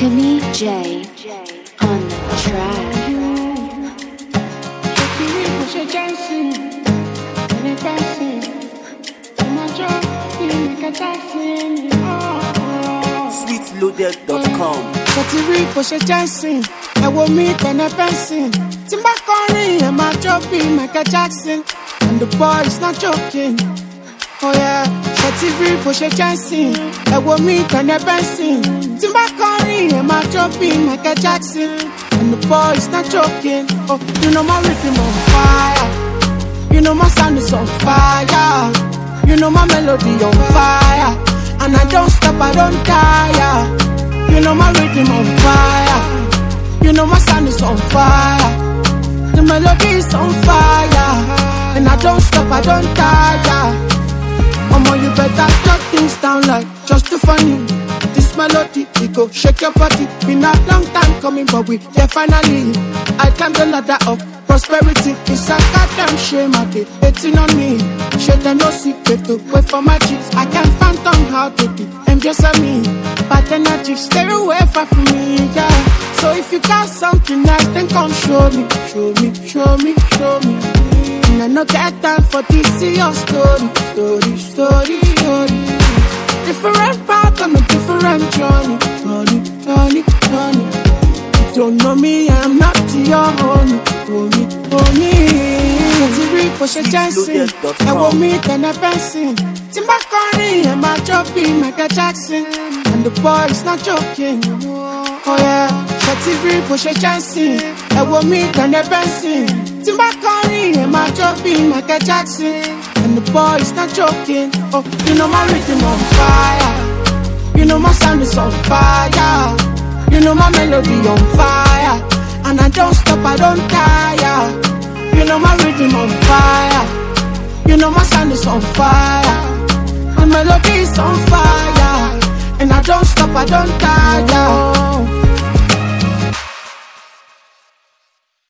Timmy J on the track. Sweetloaded.com. Sotiri kò ṣe Jackson, ẹ wo mi tẹ̀lé Benson. Tí n bá kọrin, ẹ máa jó bí Michael Jackson. And the boy is not joking. Oh yeah, Sotiri kò ṣe Jackson, ẹ wo mi tẹ̀lé Benson. Tí n bá kọrin, ẹ máa jó bí Michael Jackson. And the boy is not joking. Oh, you know my rhythm on fire. You know my sound is on fire. You know my melody on fire. And I don't stop, I don't tire. You know my rhythm on fire. You know my sound is on fire. The melody is on fire. And I don't stop, I don't tire. Mama, you better shut things down like just too funny. This melody, it go shake your body. Been a long time coming, but we here finally. I climbed the ladder of prosperity. It's a goddamn shame I did hating on me. Shit, I no secret to wait for my cheeks. I can't phantom how to be envious of me. Bad energy, stay away from me, yeah. So if you got something nice, then come show me. Show me, show me, show me. And I no get time for this, see your story. Story, story, story. Different path on a different journey. Journey, journey, journey. You don't know me, I'm not your homie. Homie, homie. Sotiri kò ṣe Jackson, ẹ wo mi tẹ̀lé Benson. Tí n bá kọrin, ẹ máa jó bí Michael Jackson. And the boy is not joking. Oh yeah, Sotiri kò ṣe Jackson, ẹ wo mi tẹ̀lé Benson. Tí n bá kọrin, ẹ máa jó bí Michael Jackson. And the boy is not joking. Oh, you know my rhythm on fire. You know my sound is on fire. You know my melody on fire. And I don't stop, I don't tire. You know my rhythm on fire. You know my sound is on fire. My melody is on fire. And I don't stop, I don't tire.